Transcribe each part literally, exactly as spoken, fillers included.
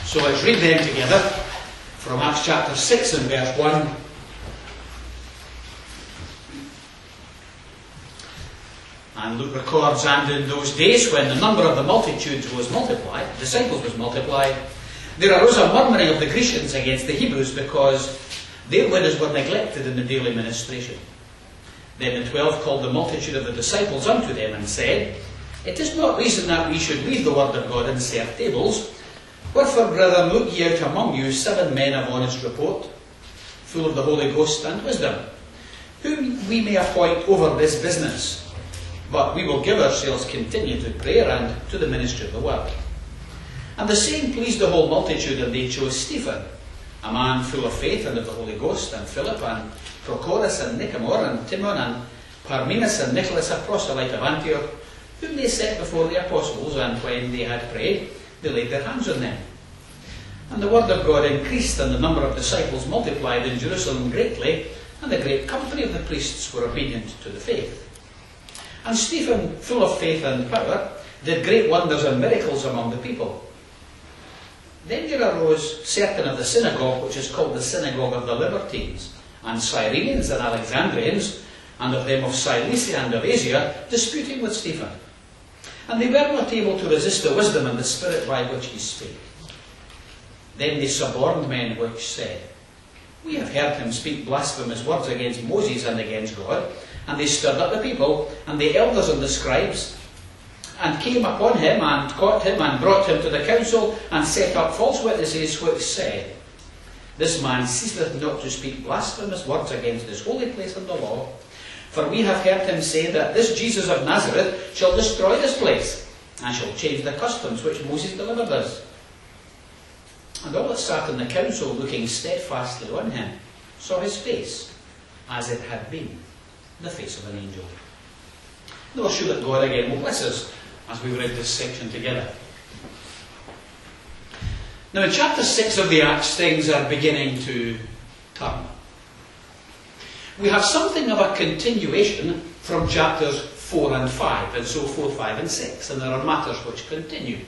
So let's read them together from Acts chapter six and verse one. And Luke records, and in those days when the number of the multitudes was multiplied, disciples was multiplied, there arose a murmuring of the Grecians against the Hebrews because their widows were neglected in the daily ministration. Then the twelve called the multitude of the disciples unto them and said, It is not reason that we should leave the word of God and serve tables. Wherefore, brethren, look ye out among you seven men of honest report, full of the Holy Ghost and wisdom, whom we may appoint over this business. But we will give ourselves continue to prayer and to the ministry of the word. And the same pleased the whole multitude, and they chose Stephen, a man full of faith and of the Holy Ghost, and Philip, and Prochorus, and Nicanor, and Timon, and Parmenas, and Nicholas, a proselyte of Antioch, whom they set before the apostles, and when they had prayed, they laid their hands on them. And the word of God increased, and the number of disciples multiplied in Jerusalem greatly, and a great company of the priests were obedient to the faith. And Stephen, full of faith and power, did great wonders and miracles among the people. Then there arose certain of the synagogue, which is called the synagogue of the Libertines, and Cyrenians and Alexandrians, and of them of Cilicia and of Asia, disputing with Stephen. And they were not able to resist the wisdom and the spirit by which he spake. Then they suborned men which said, We have heard him speak blasphemous words against Moses and against God. And they stirred up the people, and the elders and the scribes, and came upon him, and caught him, and brought him to the council, and set up false witnesses, which said, This man ceaseth not to speak blasphemous words against this holy place and the law. For we have heard him say that this Jesus of Nazareth shall destroy this place, and shall change the customs which Moses delivered us. And all that sat in the council, looking steadfastly on him, saw his face, as it had been the face of an angel. Now we're sure that God again will bless us as we read this section together. Now in chapter six of the Acts, things are beginning to turn. We have something of a continuation from chapters four and five, and so four, five and six, and there are matters which continue.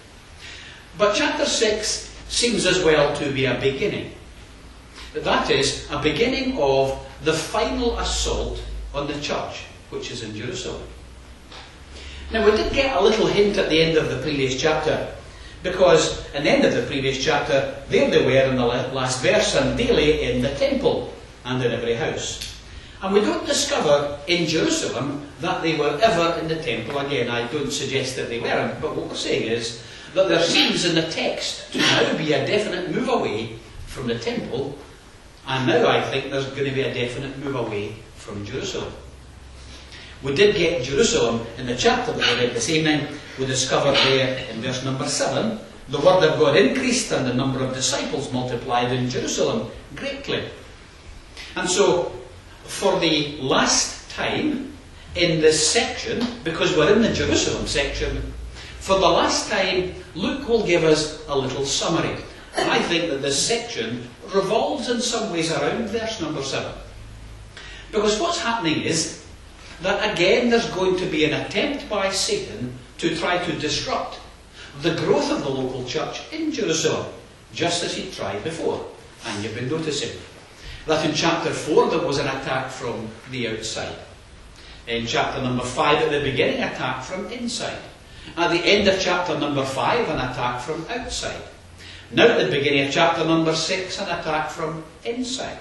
But chapter six seems as well to be a beginning. That is, a beginning of the final assault on the church, which is in Jerusalem. Now we did get a little hint at the end of the previous chapter, because at the end of the previous chapter, there they were in the last verse, and daily in the temple, and in every house. And we don't discover in Jerusalem that they were ever in the temple again. I don't suggest that they weren't, but what we're saying is that there seems in the text to now be a definite move away from the temple, and now I think there's going to be a definite move away from Jerusalem. We did get Jerusalem in the chapter that we read this evening. We discovered there in verse number seven, the word of God increased and the number of disciples multiplied in Jerusalem greatly. And so, for the last time in this section, because we're in the Jerusalem section, for the last time, Luke will give us a little summary. And I think that this section revolves in some ways around verse number seven. Because what's happening is that again there's going to be an attempt by Satan to try to disrupt the growth of the local church in Jerusalem, just as he tried before. And you've been noticing that in chapter four there was an attack from the outside. In chapter number five at the beginning, attack from inside. At the end of chapter number five, an attack from outside. Now at the beginning of chapter number six, an attack from inside.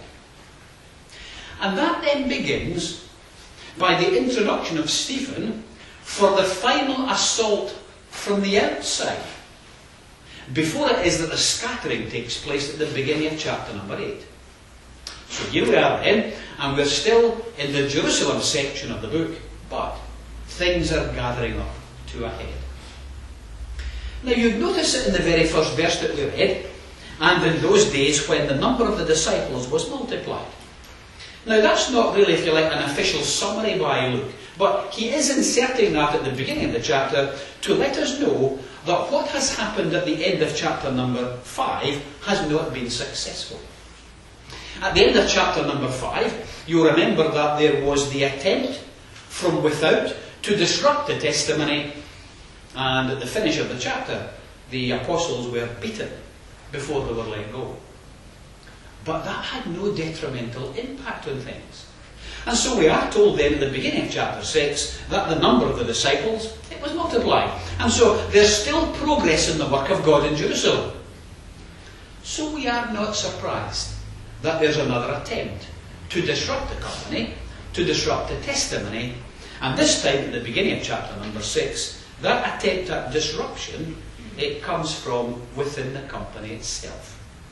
And that then begins by the introduction of Stephen for the final assault from the outside, before it is that the scattering takes place at the beginning of chapter number eight. So here we are then, and we're still in the Jerusalem section of the book, but things are gathering up to a head. Now you'd notice it in the very first verse that we read, and in those days when the number of the disciples was multiplied. Now that's not really, if you like, an official summary by Luke, but he is inserting that at the beginning of the chapter to let us know that what has happened at the end of chapter number five has not been successful. At the end of chapter number five, you remember that there was the attempt from without to disrupt the testimony, and at the finish of the chapter, the apostles were beaten before they were let go. But that had no detrimental impact on things. And so we are told then at the beginning of chapter six that the number of the disciples, it was multiplied. And so there's still progress in the work of God in Jerusalem. So we are not surprised that there's another attempt to disrupt the company, to disrupt the testimony. And this time at the beginning of chapter number six, that attempt at disruption, it comes from within the company itself.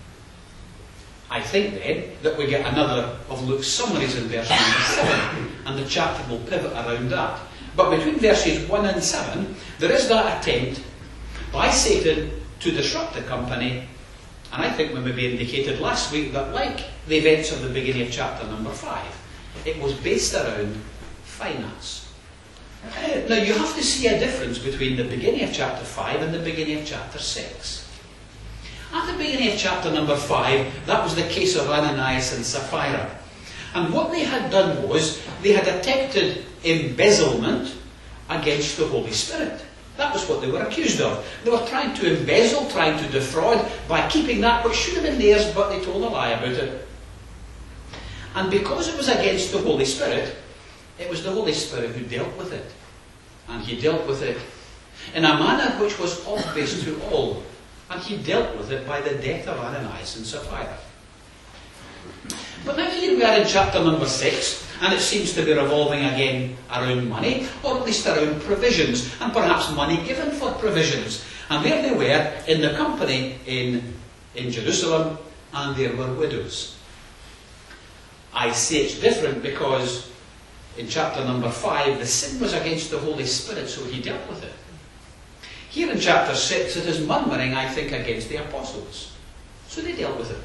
I think then that we get another of Luke's summaries in verse ninety-seven, and the chapter will pivot around that. But between verses one and seven, there is that attempt by Satan to disrupt the company, and I think we maybe indicated last week that, like the events of the beginning of chapter number five, it was based around finance. Now you have to see a difference between the beginning of chapter five and the beginning of chapter six. At the beginning of chapter number five, that was the case of Ananias and Sapphira. And what they had done was, they had attempted embezzlement against the Holy Spirit. That was what they were accused of. They were trying to embezzle, trying to defraud, by keeping that which should have been theirs, but they told a lie about it. And because it was against the Holy Spirit, it was the Holy Spirit who dealt with it. And he dealt with it in a manner which was obvious to all. And he dealt with it by the death of Ananias and Sapphira. But now here we are in chapter number six, and it seems to be revolving again around money, or at least around provisions, and perhaps money given for provisions. And there they were in the company in, in Jerusalem, and there were widows. I say it's different because in chapter number five, the sin was against the Holy Spirit, so he dealt with it. Here in chapter six, it is murmuring, I think, against the apostles. So they dealt with it.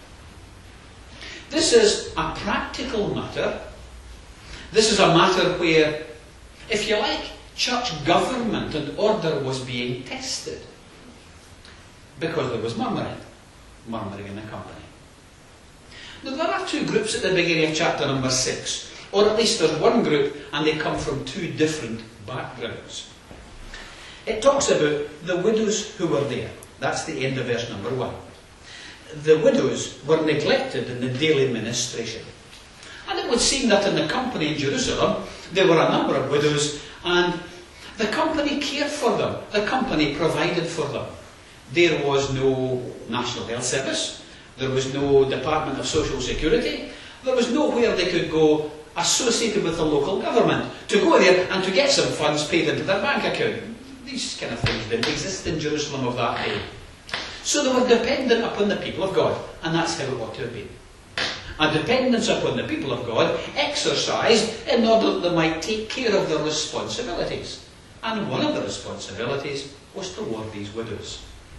This is a practical matter. This is a matter where, if you like, church government and order was being tested. Because there was murmuring. Murmuring in the company. Now there are two groups at the beginning of chapter number six. Or at least there's one group, and they come from two different backgrounds. It talks about the widows who were there. That's the end of verse number one. The widows were neglected in the daily ministration. And it would seem that in the company in Jerusalem, there were a number of widows, and the company cared for them. The company provided for them. There was no National Health Service. There was no Department of Social Security. There was nowhere they could go associated with the local government to go there and to get some funds paid into their bank account. These kind of things didn't exist in Jerusalem of that day. So they were dependent upon the people of God, and that's how it ought to have been. A dependence upon the people of God exercised in order that they might take care of their responsibilities. And one of the responsibilities was toward these widows.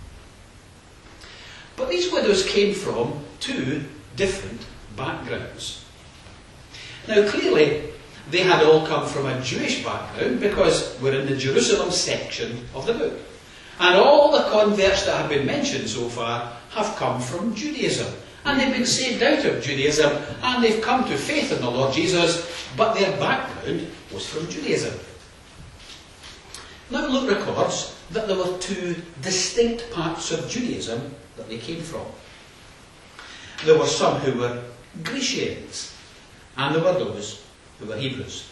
But these widows came from two different backgrounds. Now clearly, they had all come from a Jewish background because we're in the Jerusalem section of the book. And all the converts that have been mentioned so far have come from Judaism. And they've been saved out of Judaism, and they've come to faith in the Lord Jesus, but their background was from Judaism. Now Luke records that there were two distinct parts of Judaism that they came from. There were some who were Grecians, and there were those who were Hebrews.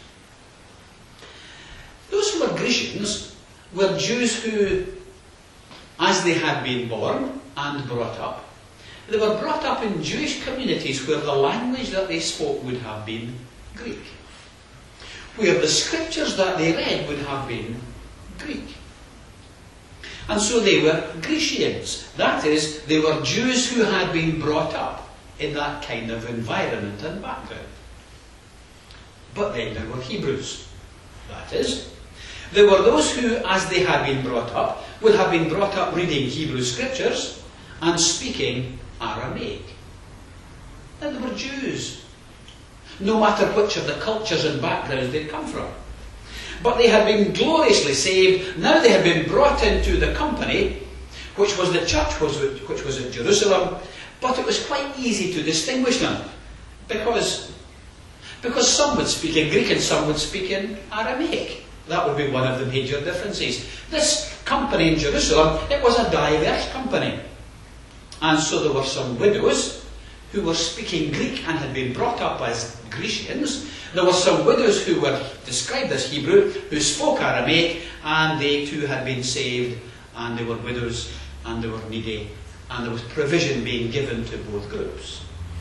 Those who were Grecians were Jews who, as they had been born and brought up, they were brought up in Jewish communities where the language that they spoke would have been Greek, where the scriptures that they read would have been Greek. And so they were Grecians. That is, they were Jews who had been brought up in that kind of environment and background. But then there were Hebrews. That is, there were those who, as they had been brought up, would have been brought up reading Hebrew scriptures and speaking Aramaic. And they were Jews, no matter which of the cultures and backgrounds they'd come from. But they had been gloriously saved. Now they had been brought into the company, which was the church, which was at Jerusalem. But it was quite easy to distinguish them, because, because some would speak in Greek and some would speak in Aramaic. That would be one of the major differences. This company in Jerusalem, it was a diverse company. And so there were some widows who were speaking Greek and had been brought up as Grecians. There were some widows who were described as Hebrew, who spoke Aramaic, and they too had been saved, and they were widows, and they were needy, and there was provision being given to both groups.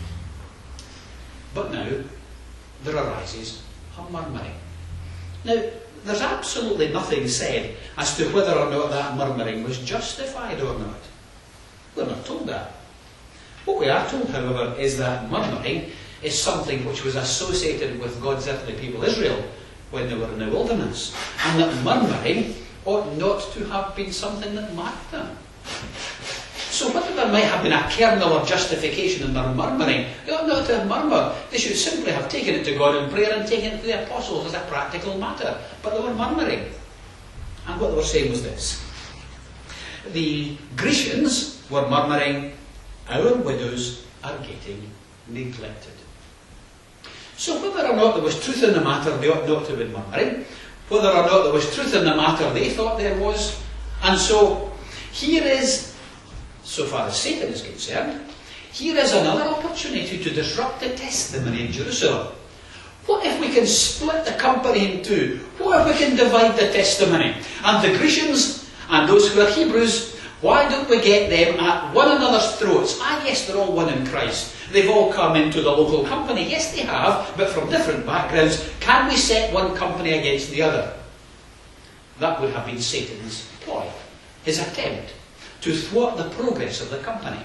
But now, there arises a murmuring. Now, there's absolutely nothing said as to whether or not that murmuring was justified or not. We're not told that. What we are told, however, is that murmuring is something which was associated with God's earthly people, Israel, when they were in the wilderness, and that murmuring ought not to have been something that marked them. So whether there might have been a kernel of justification in their murmuring, they ought not to have murmured. They should simply have taken it to God in prayer and taken it to the apostles as a practical matter. But they were murmuring. And what they were saying was this. The Grecians were murmuring, our widows are getting neglected. So whether or not there was truth in the matter, they ought not to have been murmuring. Whether or not there was truth in the matter, they thought there was. And so here is, so far as Satan is concerned, here is another opportunity to disrupt the testimony in Jerusalem. What if we can split the company in two? What if we can divide the testimony? And the Grecians and those who are Hebrews, why don't we get them at one another's throats? Ah, yes, they're all one in Christ. They've all come into the local company. Yes, they have, but from different backgrounds. Can we set one company against the other? That would have been Satan's ploy, his attempt to thwart the progress of the company.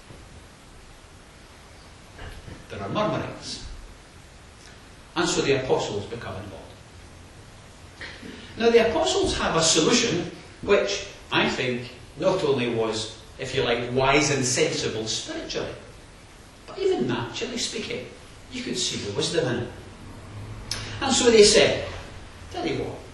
There are murmurings. And so the apostles become involved. Now the apostles have a solution which I think not only was, if you like, wise and sensible spiritually, but even naturally speaking, you could see the wisdom in it. And so they said, tell you what,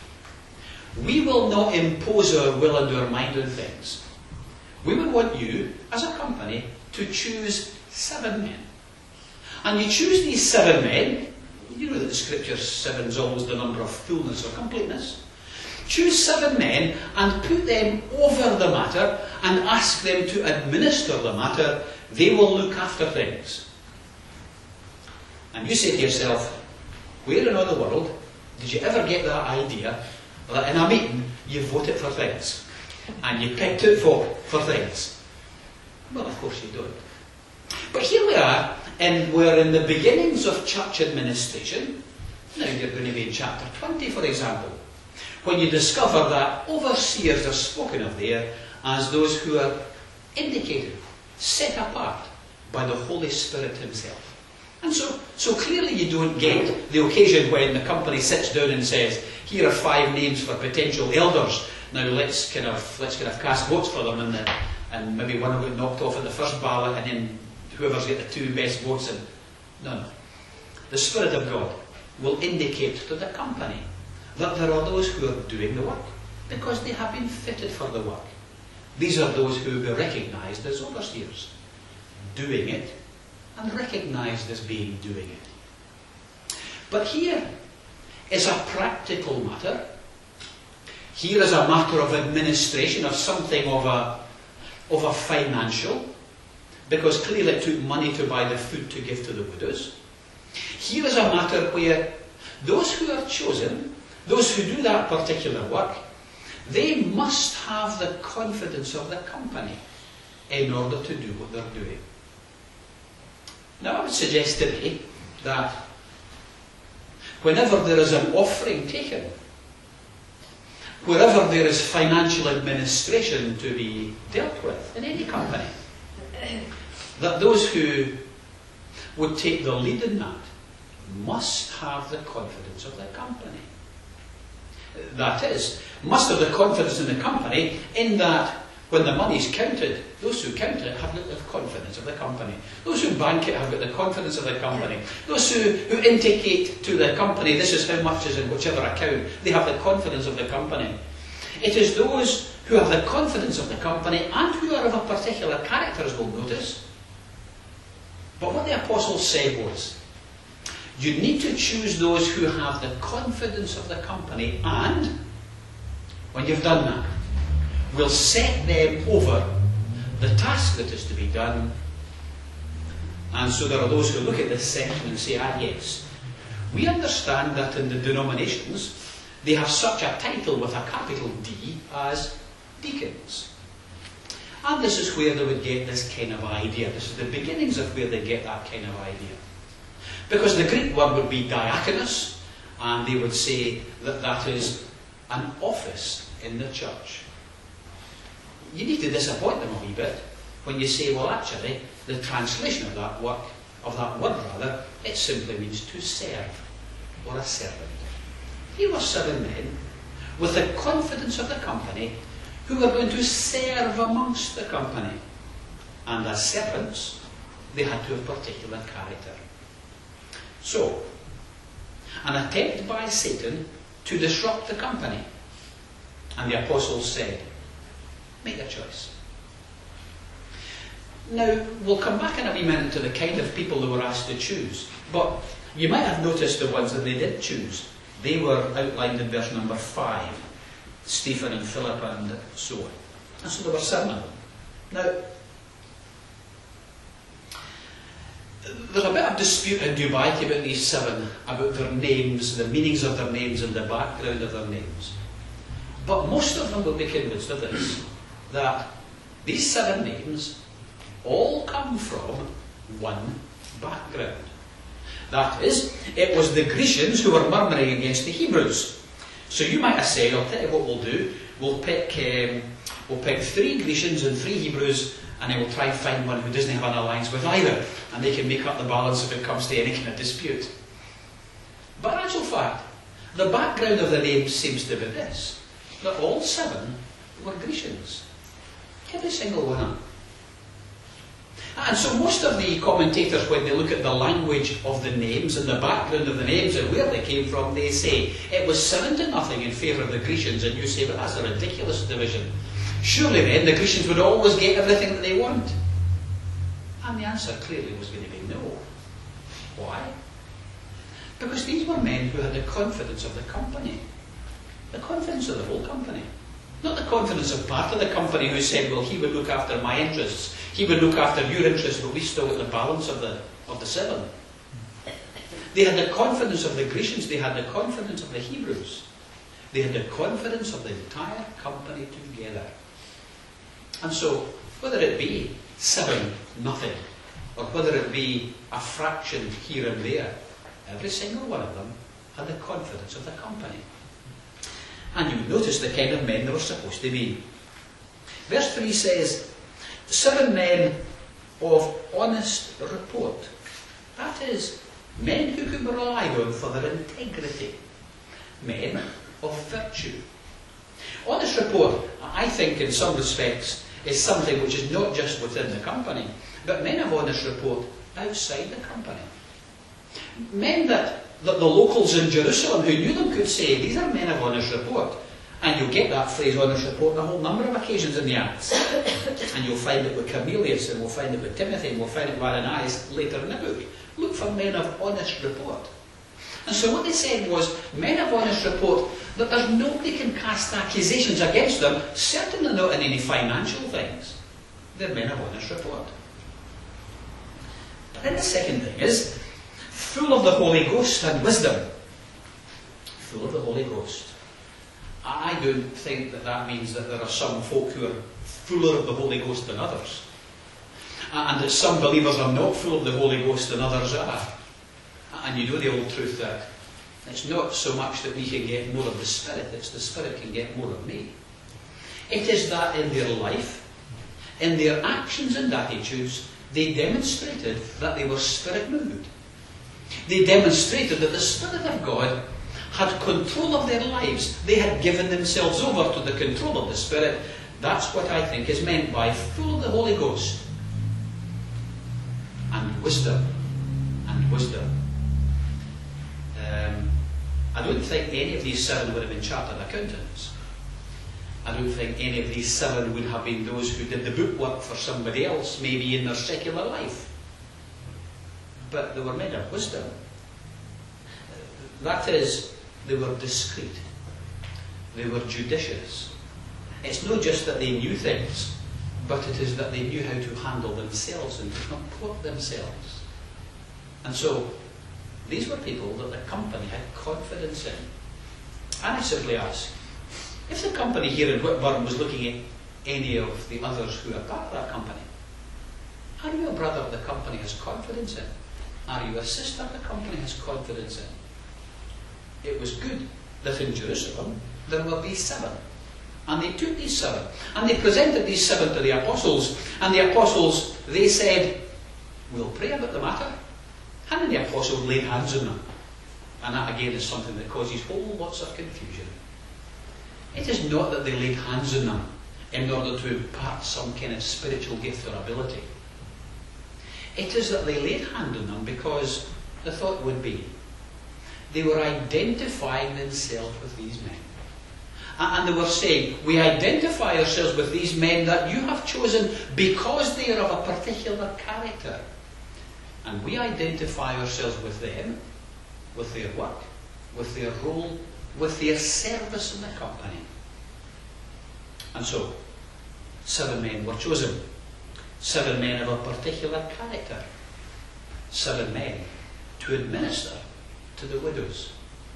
we will not impose our will and our mind on things. We would want you, as a company, to choose seven men. And you choose these seven men. You know that the scripture seven is always the number of fullness or completeness. Choose seven men and put them over the matter and ask them to administer the matter. They will look after things. And you say to yourself, where in all the world did you ever get that idea that in a meeting you voted for things? And you picked out folk for things? Well, of course you don't. But here we are, and we're in the beginnings of church administration. Now you're going to be in chapter twenty, for example, when you discover that overseers are spoken of there as those who are indicated, set apart by the Holy Spirit himself. And so, so clearly you don't get the occasion when the company sits down and says, here are five names for potential elders. Now let's kind of let's kind of cast votes for them, and, the, and maybe one will get knocked off at the first ballot, and then whoever's got the two best votes. And no, no. The Spirit of God will indicate to the company that there are those who are doing the work because they have been fitted for the work. These are those who will be recognised as overseers, doing it and recognised as being doing it. But here is a practical matter. Here is a matter of administration, of something of a, of a financial, because clearly it took money to buy the food to give to the widows. Here is a matter where those who are chosen, those who do that particular work, they must have the confidence of the company in order to do what they're doing. Now I would suggest today that whenever there is an offering taken, wherever there is financial administration to be dealt with in any company, that those who would take the lead in that must have the confidence of the company. That is, must have the confidence in the company in that when the money is counted, those who count it have got the confidence of the company. Those who bank it have got the confidence of the company. Those who, who indicate to the company this is how much is in whichever account, they have the confidence of the company. It is those who have the confidence of the company and who are of a particular character, as we'll notice. But what the apostles said was, you need to choose those who have the confidence of the company, and when you've done that, we'll set them over the task that is to be done. And so there are those who look at this section and say, ah yes, we understand that in the denominations they have such a title with a capital D as deacons. And this is where they would get this kind of idea. This is the beginnings of where they get that kind of idea. Because the Greek word would be diakonos, and they would say that that is an office in the church. You need to disappoint them a wee bit when you say, well actually, the translation of that word, of that word rather, it simply means to serve, or a servant. Here were seven men with the confidence of the company who were going to serve amongst the company. And as servants, they had to have particular character. So, an attempt by Satan to disrupt the company. And the apostles said, make a choice. Now, we'll come back in a wee minute to the kind of people they were asked to choose. But you might have noticed the ones that they did choose. They were outlined in verse number five. Stephen and Philip and so on. And so there were seven of them. Now, there's a bit of dispute in Dubai about these seven, about their names, the meanings of their names and the background of their names. But most of them will be convinced of this, that these seven names all come from one background. That is, it was the Grecians who were murmuring against the Hebrews. So you might have said, I'll tell you what we'll do, we'll pick, um, we'll pick three Grecians and three Hebrews, and then we'll try and find one who doesn't have an alliance with either, and they can make up the balance if it comes to any kind of dispute. But in actual fact, the background of the names seems to be this, that all seven were Grecians. Every single one of them. And so most of the commentators, when they look at the language of the names and the background of the names and where they came from, they say it was seven to nothing in favour of the Grecians, and you say, but that's a ridiculous division. Surely then the Grecians would always get everything that they want. And the answer clearly was going to be no. Why? Because these were men who had the confidence of the company. The confidence of the whole company. Not the confidence of part of the company who said, well, he would look after my interests, he would look after your interests, but we still got the balance of the, of the seven. They had the confidence of the Grecians, they had the confidence of the Hebrews. They had the confidence of the entire company together. And so, whether it be seven, nothing, or whether it be a fraction here and there, every single one of them had the confidence of the company. And you notice the kind of men they were supposed to be. Verse three says, seven men of honest report. That is, men who could be relied on for their integrity. Men of virtue. Honest report, I think in some respects, is something which is not just within the company, but men of honest report outside the company. Men that that the locals in Jerusalem who knew them could say, these are men of honest report. And you'll get that phrase, honest report, on a whole number of occasions in the Acts. And you'll find it with Cornelius, and we'll find it with Timothy, and we'll find it with Ananias later in the book. Look for men of honest report. And so what they said was, men of honest report, that there's nobody can cast accusations against them, certainly not in any financial things. They're men of honest report. But then the second thing is, full of the Holy Ghost and wisdom. Full of the Holy Ghost. I don't think that that means that there are some folk who are fuller of the Holy Ghost than others. And that some believers are not full of the Holy Ghost than others are. And you know the old truth that it's not so much that we can get more of the Spirit, it's the Spirit can get more of me. It is that in their life, in their actions and attitudes, they demonstrated that they were Spirit moved. They demonstrated that the Spirit of God had control of their lives. They had given themselves over to the control of the Spirit. That's what I think is meant by full of the Holy Ghost. And wisdom. And wisdom. Um, I don't think any of these seven would have been chartered accountants. I don't think any of these seven would have been those who did the bookwork for somebody else, maybe in their secular life. But they were men of wisdom. That is, they were discreet. They were judicious. It's not just that they knew things, but it is that they knew how to handle themselves and to comport themselves. And so, these were people that the company had confidence in. And I simply ask, if the company here in Whitburn was looking at any of the others who are part of that company, are you a brother the company has confidence in? Are you a sister the company has confidence in? It was good that in Jerusalem there were these seven. And they took these seven, and they presented these seven to the apostles, and the apostles, they said, we'll pray about the matter. And then the apostles laid hands on them. And that again is something that causes whole lots of confusion. It is not that they laid hands on them in order to impart some kind of spiritual gift or ability. It is that they laid hands on them because the thought would be they were identifying themselves with these men. And they were saying, we identify ourselves with these men that you have chosen because they are of a particular character. And we identify ourselves with them, with their work, with their role, with their service in the company. And so, seven men were chosen. Seven men of a particular character. Seven men to administer to the widows.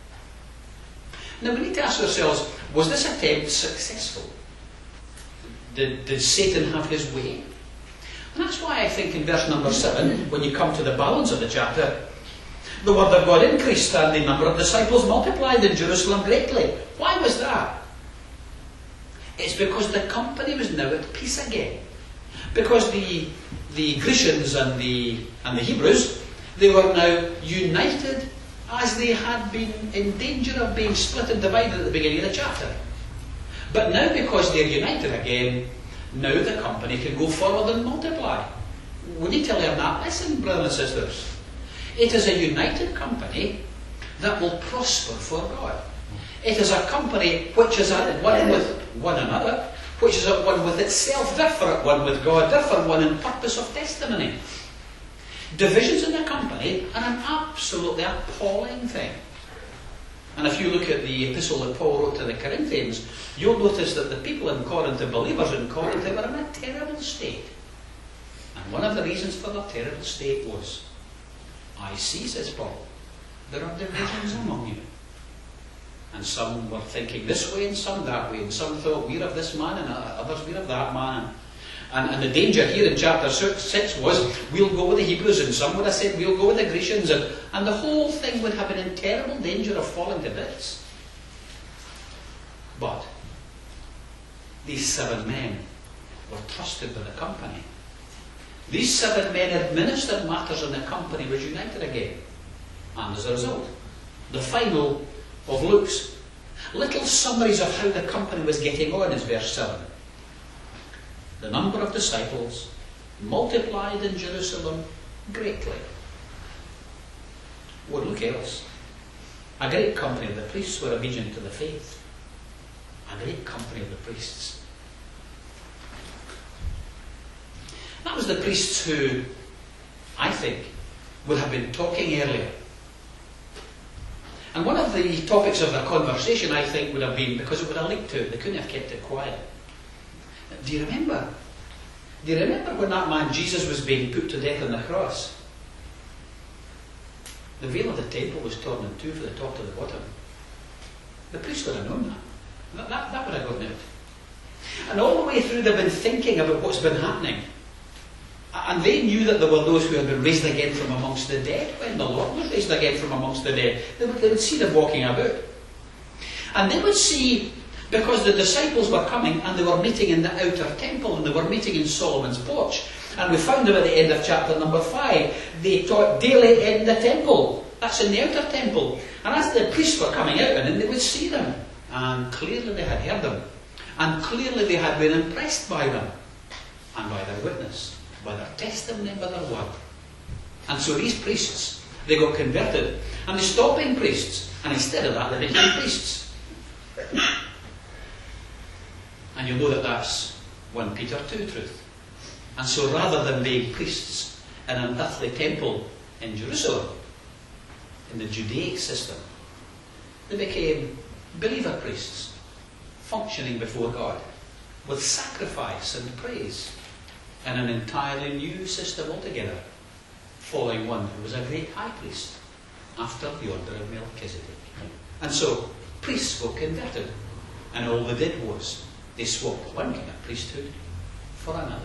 Now we need to ask ourselves, was this attempt successful? Did, did Satan have his way? And that's why I think in verse number seven, when you come to the balance of the chapter, the word of God increased and the number of disciples multiplied in Jerusalem greatly. Why was that? It's because the company was now at peace again. Because the, the Grecians and the, and the Hebrews, they were now united as they had been in danger of being split and divided at the beginning of the chapter. But now, because they're united again, now the company can go forward and multiply. We need to learn that lesson, brothers and sisters. It is a united company that will prosper for God. It is a company which is at one with one another, which is at one with itself, therefore at one with God, therefore one in purpose of testimony. Divisions in the company are an absolutely appalling thing. And if you look at the epistle that Paul wrote to the Corinthians, you'll notice that the people in Corinth, the believers in Corinth, they were in a terrible state. And one of the reasons for their terrible state was, I see, says Paul, there are divisions among you. And some were thinking this way and some that way, and some thought we're of this man and others we're of that man. And, and the danger here in chapter six was, we'll go with the Hebrews, and some would have said, we'll go with the Grecians, and, and the whole thing would have been in terrible danger of falling to bits. But these seven men were trusted by the company. These seven men administered matters, and the company was united again. And as a result, the final of Luke's little summaries of how the company was getting on is verse seven. The number of disciples multiplied in Jerusalem greatly. Or look else. A great company of the priests were obedient to the faith. A great company of the priests. That was the priests who, I think, would have been talking earlier. And one of the topics of their conversation, I think, would have been, because it would have linked to it, they couldn't have kept it quiet. Do you remember? Do you remember when that man Jesus was being put to death on the cross? The veil of the temple was torn in two from the top to the bottom. The priest would have known that. That, that, that would have gone out. And all the way through they've been thinking about what's been happening. And they knew that there were those who had been raised again from amongst the dead. When the Lord was raised again from amongst the dead, they would, they would see them walking about. And they would see, because the disciples were coming and they were meeting in the outer temple and they were meeting in Solomon's porch. And we found them at the end of chapter number five. They taught daily in the temple. That's in the outer temple. And as the priests were coming out, and then they would see them. And clearly they had heard them. And clearly they had been impressed by them. And by their witness. By their testimony and by their word. And so these priests, they got converted. And they stopped being priests. And instead of that, they became priests. And you'll know that that's First Peter two truth. And so rather than being priests in an earthly temple in Jerusalem, in the Judaic system, they became believer priests, functioning before God, with sacrifice and praise in an entirely new system altogether, following one who was a great high priest after the order of Melchizedek. And so, priests were converted, and all they did was they swapped one kind of priesthood for another.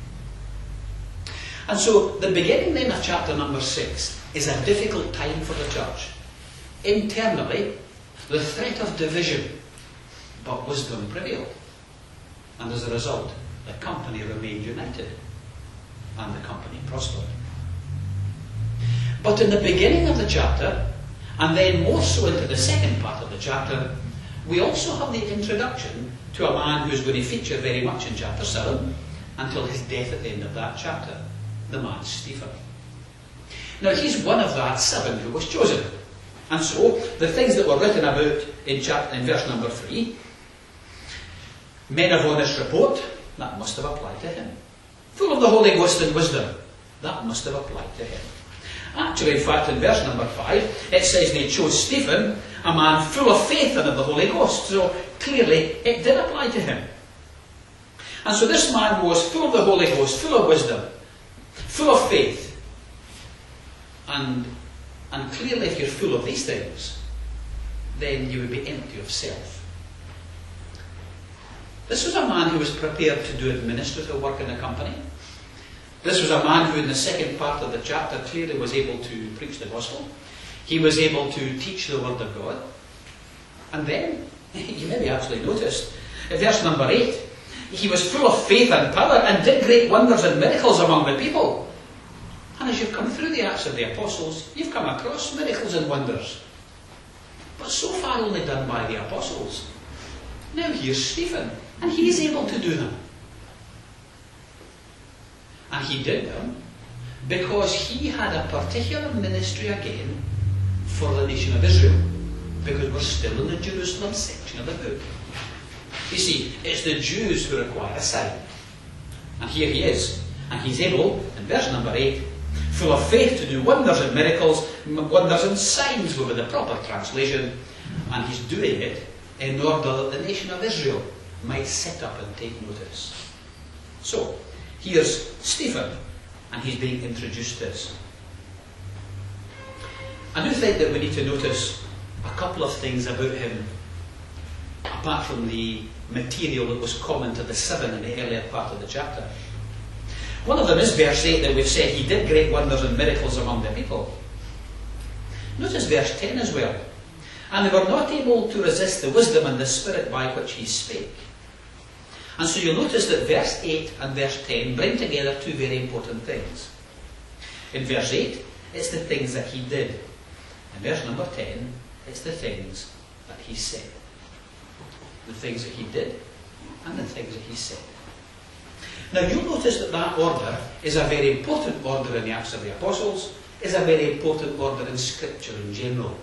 And so, the beginning then of chapter number six is a difficult time for the church. Internally, the threat of division, but wisdom prevailed. And as a result, the company remained united, and the company prospered. But in the beginning of the chapter, and then more so into the second part of the chapter, we also have the introduction to a man who's going to feature very much in chapter seven, until his death at the end of that chapter, the man Stephen. Now he's one of that seven who was chosen. And so, the things that were written about in, chapter, in verse number three, men of honest report, that must have applied to him. Full of the Holy Ghost and wisdom, that must have applied to him. Actually, in fact, in verse number five, it says they chose Stephen, a man full of faith and of the Holy Ghost. So, clearly, it did apply to him. And so this man was full of the Holy Ghost, full of wisdom, full of faith. And, and clearly, if you're full of these things, then you would be empty of self. This was a man who was prepared to do administrative work in the company. This was a man who in the second part of the chapter clearly was able to preach the gospel. He was able to teach the word of God. And then, you maybe actually noticed, in verse number eight, he was full of faith and power and did great wonders and miracles among the people. And as you've come through the Acts of the Apostles, you've come across miracles and wonders. But so far only done by the Apostles. Now here's Stephen, and he's able to do them. And he did them because he had a particular ministry again for the nation of Israel. Because we're still in the Jerusalem section of the book. You see, it's the Jews who require a sign. And here he is. And he's able, in verse number eight, full of faith to do wonders and miracles, wonders and signs will be the proper translation. And he's doing it in order that the nation of Israel might sit up and take notice. So, here's Stephen, and he's being introduced to us. I do think that we need to notice a couple of things about him, apart from the material that was common to the seven in the earlier part of the chapter. One of them is verse eight that we've said, he did great wonders and miracles among the people. Notice verse ten as well. And they were not able to resist the wisdom and the spirit by which he spake. And so you'll notice that verse eight and verse ten bring together two very important things. In verse eight, it's the things that he did. In verse number ten, it's the things that he said. The things that he did and the things that he said. Now you'll notice that that order is a very important order in the Acts of the Apostles, is a very important order in Scripture in general.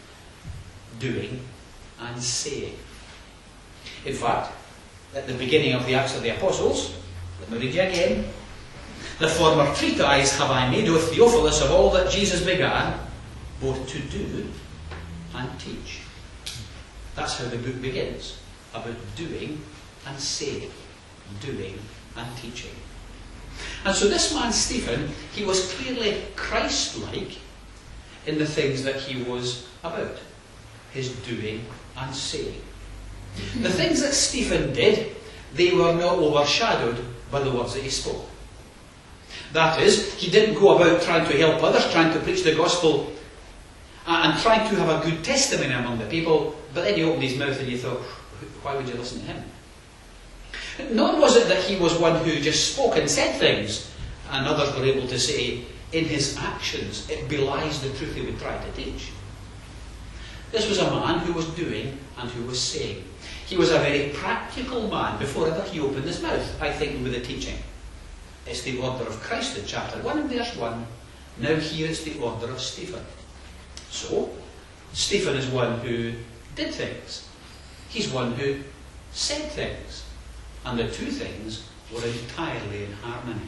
Doing and saying. In fact, at the beginning of the Acts of the Apostles, let me read you again. The former treatise have I made, O Theophilus, of all that Jesus began, both to do and teach. That's how the book begins, about doing and saying, doing and teaching. And so this man Stephen, he was clearly Christ-like in the things that he was about. His doing and saying. The things that Stephen did, they were not overshadowed by the words that he spoke. That is, he didn't go about trying to help others, trying to preach the gospel, and trying to have a good testimony among the people, but then he opened his mouth and you thought, why would you listen to him? Nor was it that he was one who just spoke and said things, and others were able to say, in his actions, it belies the truth he would try to teach. This was a man who was doing and who was saying. He was a very practical man before ever he opened his mouth, I think, with the teaching. It's the order of Christ in chapter one and verse one. Now here is the order of Stephen. So, Stephen is one who did things. He's one who said things. And the two things were entirely in harmony.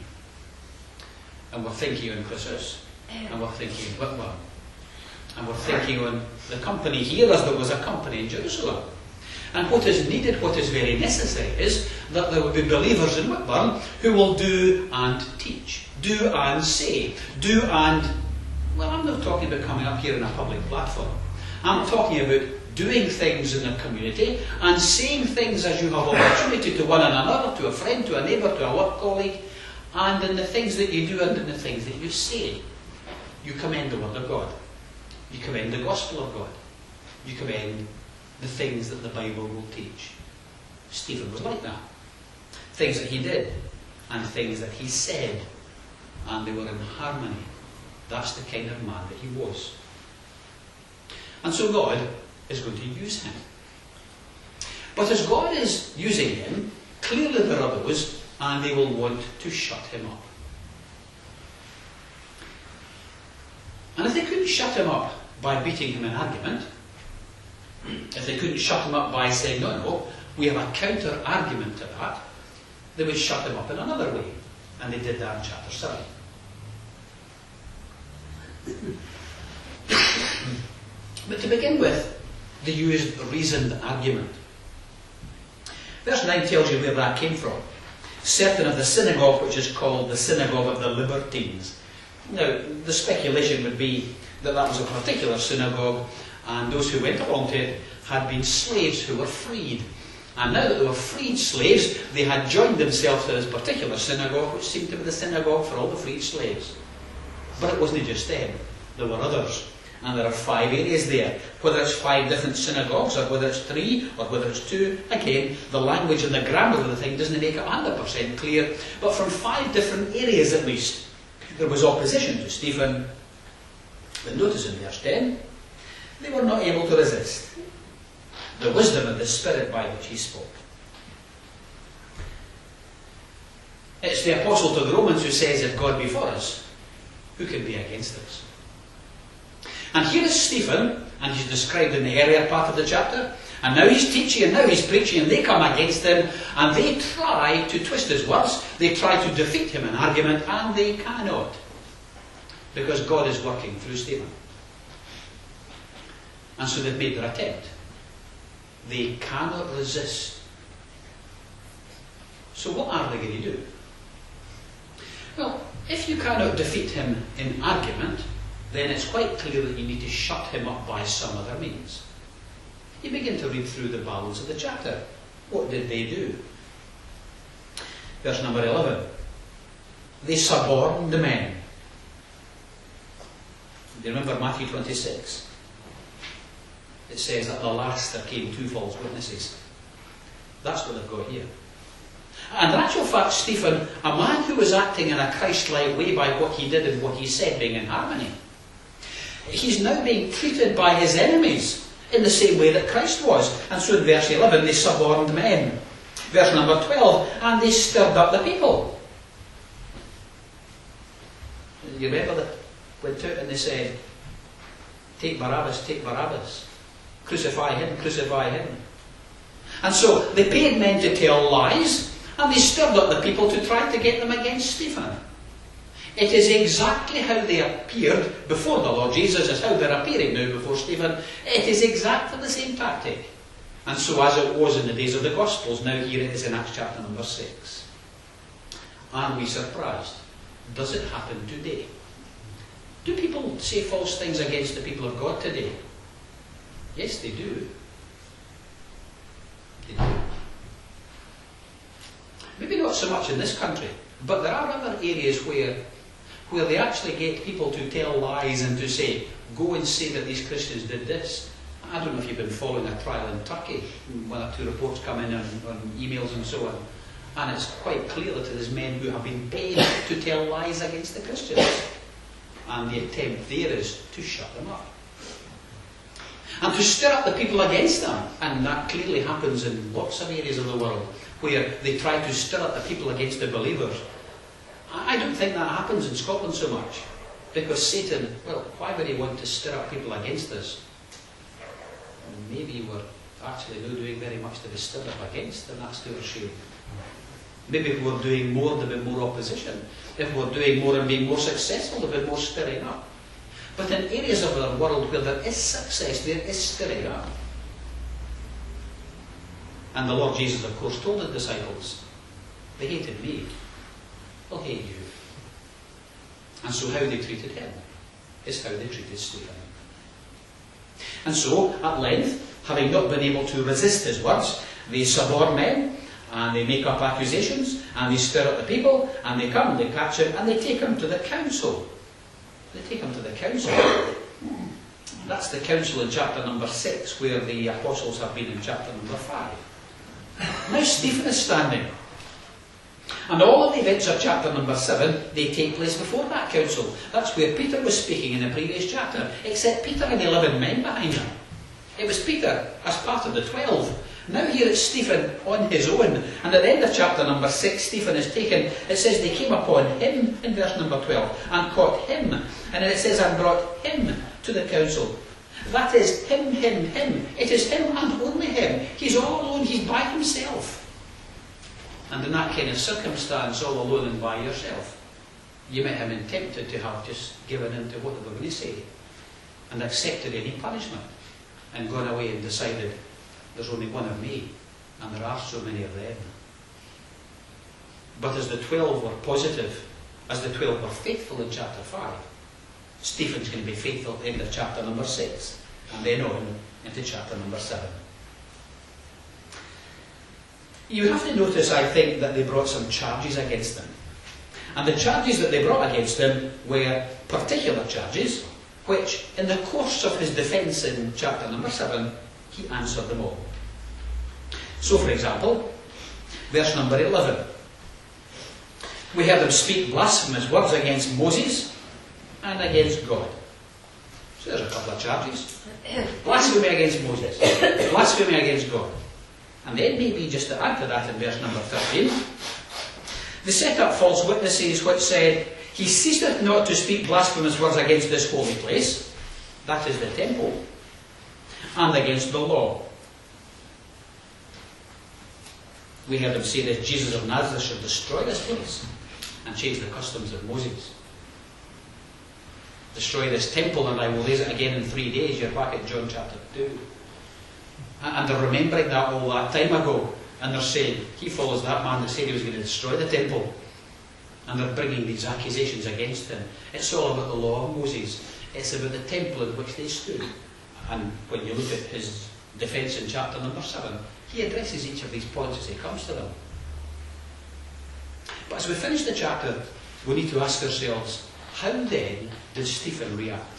And we're thinking on Chrysus, and we're thinking on Whitmer. And we're thinking on the company here as there was a company in Jerusalem. And what is needed, what is very necessary is that there will be believers in Whitburn who will do and teach, do and say, do and... Well, I'm not talking about coming up here in a public platform. I'm talking about doing things in the community and saying things as you have opportunity to one another, to a friend, to a neighbour, to a work colleague, and in the things that you do and in the things that you say. You commend the Word of God. You commend the Gospel of God. You commend the things that the Bible will teach. Stephen was like that. Things that he did and things that he said, and they were in harmony. That's the kind of man that he was. And so God is going to use him. But as God is using him, clearly there are those, and they will want to shut him up. And if they couldn't shut him up by beating him in argument, if they couldn't shut him up by saying, no, no, we have a counter-argument to that, they would shut him up in another way. And they did that in chapter seven. But to begin with, they used reasoned argument. Verse nine tells you where that came from. Certain of the synagogue, which is called the synagogue of the Libertines. Now, the speculation would be that that was a particular synagogue, and those who went along to it had been slaves who were freed. And now that they were freed slaves, they had joined themselves to this particular synagogue, which seemed to be the synagogue for all the freed slaves. But it wasn't just them. There were others. And there are five areas there. Whether it's five different synagogues, or whether it's three, or whether it's two, again, the language and the grammar of the thing doesn't make it one hundred percent clear. But from five different areas at least, there was opposition to Stephen. But notice in verse ten, they were not able to resist the wisdom and the spirit by which he spoke. It's the apostle to the Romans who says, if God be for us, who can be against us? And here is Stephen, and he's described in the earlier part of the chapter, and now he's teaching, and now he's preaching, and they come against him, and they try to twist his words, they try to defeat him in argument, and they cannot, because God is working through Stephen. And so they've made their attempt. They cannot resist. So what are they going to do? Well, if you cannot defeat him in argument, then it's quite clear that you need to shut him up by some other means. You begin to read through the balance of the chapter. What did they do? Verse number eleven. They suborned the men. Do you remember Matthew twenty-six? It says at the last there came two false witnesses. That's what they've got here. And in actual fact, Stephen, a man who was acting in a Christ-like way by what he did and what he said being in harmony, he's now being treated by his enemies in the same way that Christ was. And so in verse eleven, they suborned men. Verse number twelve, and they stirred up the people. You remember that went out and they said, take Barabbas, take Barabbas. Crucify him, crucify him. And so they paid men to tell lies, and they stirred up the people to try to get them against Stephen. It is exactly how they appeared before the Lord Jesus as how they're appearing now before Stephen. It is exactly the same tactic. And so as it was in the days of the Gospels, now here it is in Acts chapter number six. Are we surprised? Does it happen today? Do people say false things against the people of God today? Yes, they do. They do. Maybe not so much in this country, but there are other areas where, where they actually get people to tell lies and to say, go and say that these Christians did this. I don't know if you've been following a trial in Turkey. One or two reports come in on, on emails and so on. And it's quite clear that there's men who have been paid to tell lies against the Christians. And the attempt there is to shut them up. And to stir up the people against them. And that clearly happens in lots of areas of the world where they try to stir up the people against the believers. I don't think that happens in Scotland so much. Because Satan, well, why would he want to stir up people against us? Maybe we're actually not doing very much to be stirred up against, and that's to our shame. Maybe if we're doing more, there'll be more opposition. If we're doing more and being more successful, there'll be more stirring up. But in areas of the world where there is success, there is stirring up. And the Lord Jesus, of course, told the disciples, They hated me. They'll hate you. And so how they treated him is how they treated Stephen. And so, at length, having not been able to resist his words, they suborn men, and they make up accusations, and they stir up the people, and they come, they catch him, and they take him to the council. They take him to the council. That's the council in chapter number six, where the apostles have been in chapter number five. Now Stephen is standing. And all of the events of chapter number seven, they take place before that council. That's where Peter was speaking in the previous chapter, except Peter had eleven men behind him. It was Peter as part of the twelve. Now here it's Stephen on his own. And at the end of chapter number six, Stephen is taken. It says they came upon him in verse number twelve and caught him. And then it says and brought him to the council. That is him, him, him. It is him and only him. He's all alone. He's by himself. And in that kind of circumstance, all alone and by yourself, you might have been tempted to have just given in to what they were going to say and accepted any punishment and gone away and decided there's only one of me and there are so many of them. But as the twelve were positive, as the twelve were faithful in chapter five, Stephen's going to be faithful at the end of chapter number six and then on into chapter number seven. You have to notice, I think, that they brought some charges against him. And the charges that they brought against him were particular charges, which, in the course of his defence in chapter number seven, he answered them all. So, for example, verse number eleven. We heard him speak blasphemous words against Moses and against God. So there's a couple of charges. Blasphemy against Moses. Blasphemy against God. And then maybe just to add to that in verse number thirteen, they set up false witnesses which said, he ceaseth not to speak blasphemous words against this holy place, that is the temple, and against the law. We heard him say that Jesus of Nazareth should destroy this place and change the customs of Moses. Destroy this temple and I will raise it again in three days. You're back at John chapter two. And they're remembering that all that time ago. And they're saying, he follows that man that said he was going to destroy the temple. And they're bringing these accusations against him. It's all about the law of Moses. It's about the temple in which they stood. And when you look at his defence in chapter number seven, he addresses each of these points as he comes to them. But as we finish the chapter, we need to ask ourselves, how then did Stephen react?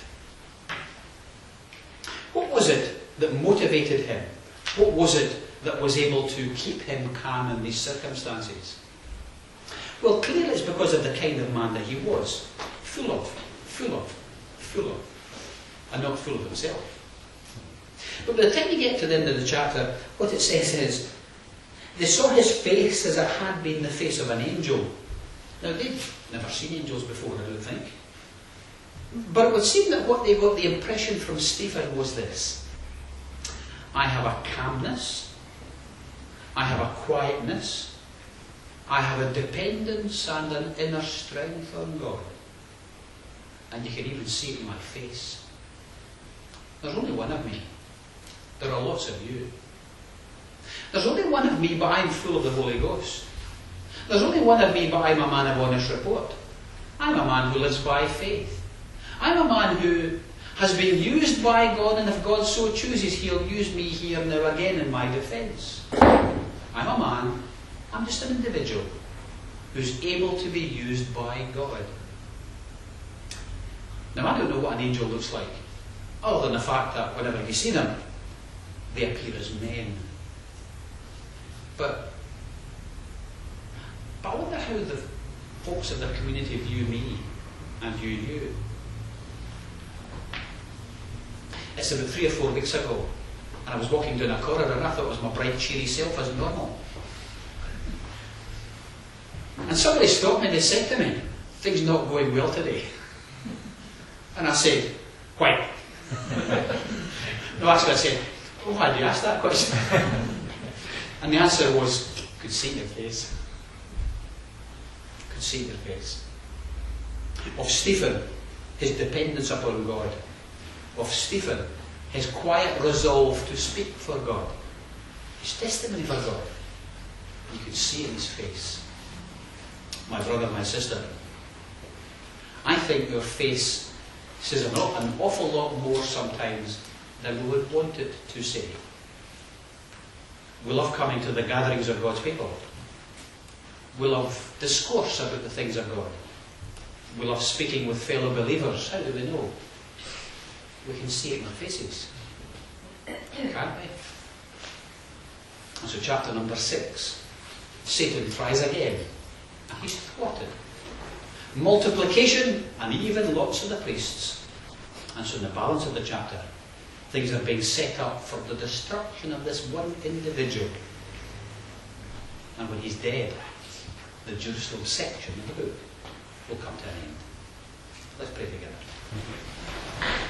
What was it that motivated him? What was it that was able to keep him calm in these circumstances? Well, clearly it's because of the kind of man that he was. Full of, full of, full of, and not full of himself. But by the time you get to the end of the chapter, what it says is, they saw his face as it had been the face of an angel. Now, they'd never seen angels before, I don't think. But it would seem that what they got the impression from Stephen was this. I have a calmness, I have a quietness, I have a dependence and an inner strength on God. And you can even see it in my face. There's only one of me. There are lots of you. There's only one of me, but I'm full of the Holy Ghost. There's only one of me, but I'm a man of honest report. I'm a man who lives by faith. I'm a man who has been used by God, and if God so chooses, he'll use me here now again in my defence. I'm a man, I'm just an individual who's able to be used by God. Now, I don't know what an angel looks like, other than the fact that whenever you see them, they appear as men. But, but I wonder how the folks of the community view me and view you. It's about three or four weeks ago, and I was walking down a corridor and I thought it was my bright, cheery self as normal. And somebody stopped me and they said to me, things not going well today. And I said, why? No, actually I said, oh, why do you ask that question? And the answer was, could see in your face. Could see in your face. Of Stephen, his dependence upon God. Of Stephen, his quiet resolve to speak for God. His testimony for God. You could see in his face. my brother, my sister, I think your face says an aw- an awful lot more sometimes than we would want it to say. We love coming to the gatherings of God's people. We love discourse about the things of God. We love speaking with fellow believers. How do we know? We can see it in their faces. Can't we? And so chapter number six. Satan tries again. And he's thwarted. Multiplication, and even lots of the priests. And so in the balance of the chapter, things are being set up for the destruction of this one individual. And when he's dead, the Jerusalem section of the book will come to an end. Let's pray together.